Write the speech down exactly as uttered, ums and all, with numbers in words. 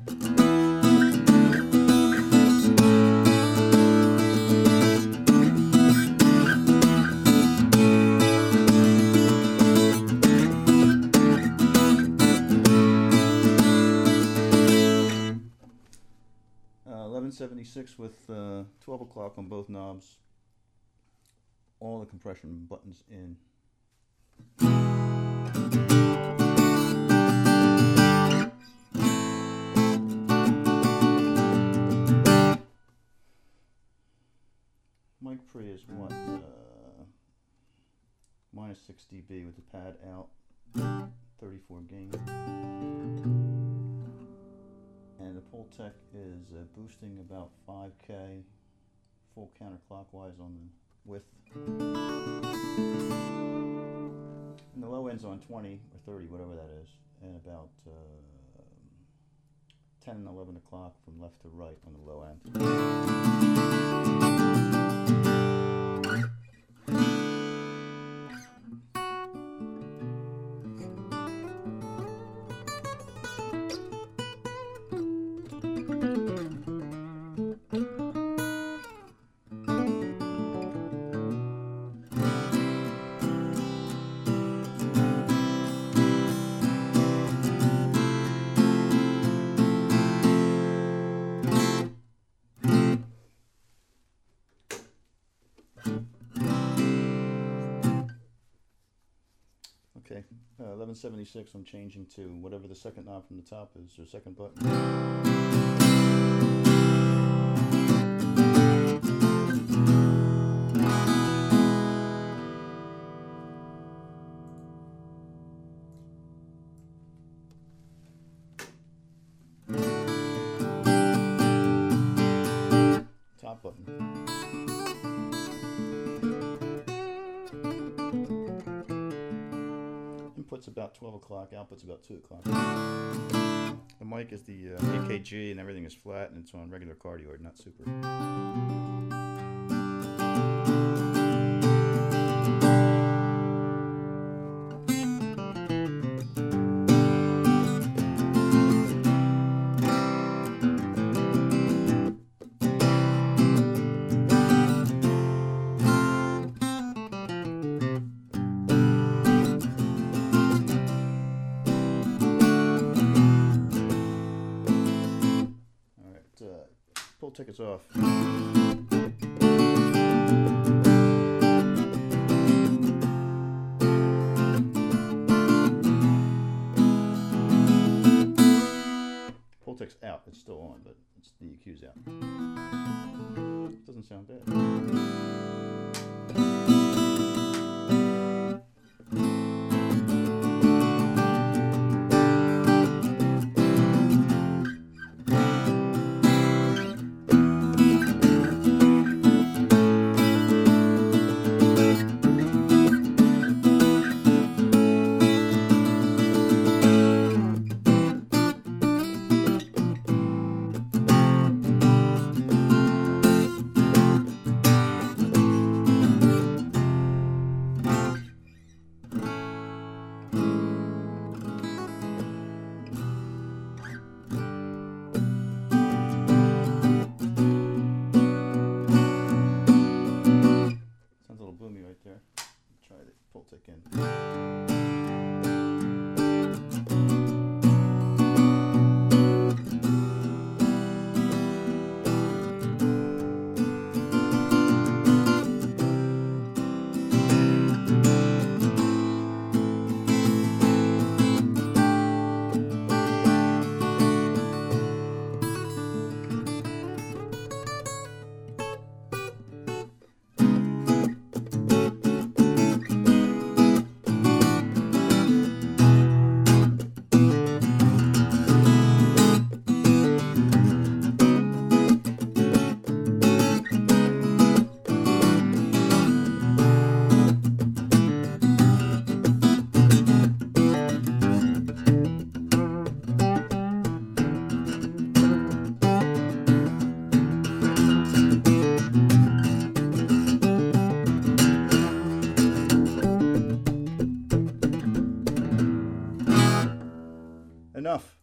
eleven seventy-six with uh, twelve o'clock on both knobs. All the compression buttons in. Mic pre is what? Uh, minus six D B with the pad out. thirty-four gain. And the Pultec is uh, boosting about five K full counterclockwise on the width. And the low end's on twenty or thirty, whatever that is. And about uh, ten and eleven o'clock from left to right on the low end. Okay, uh, eleven seventy-six I'm changing to whatever the second knob from the top is, or second button. Top button. Input's about twelve o'clock, output's about two o'clock. The mic is the uh, A K G and everything is flat and it's on regular cardioid, not super. Pultec is off. Pultec's out. It's still on, but it's the E Q's out. Doesn't sound bad. Pultec in. Enough.